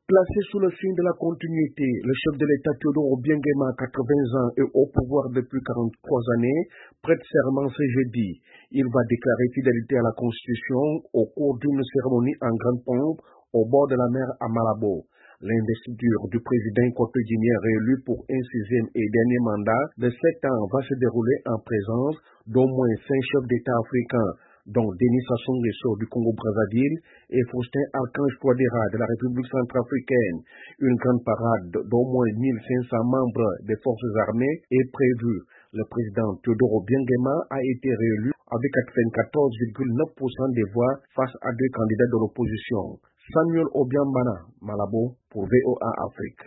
Placé sous le signe de la continuité, le chef de l'État Teodoro Obiang-Nguema, 80 ans et au pouvoir depuis 43 années, prête serment ce jeudi. Il va déclarer fidélité à la Constitution au cours d'une cérémonie en grande pompe au bord de la mer à Malabo. L'investiture du président équatorien réélu pour un 6e et dernier mandat de 7 ans va se dérouler en présence d'au moins 5 chefs d'État africains, dont Denis Sassou Nguesso du Congo-Brazzaville et Faustin Archange Touadéra de la République centrafricaine. Une grande parade d'au moins 1500 membres des forces armées est prévue. Le président Teodoro Obiang-Nguema a été réélu avec 94,9% des voix face à 2 candidats de l'opposition. Samuel Obiambana, Malabo, pour VOA Afrique.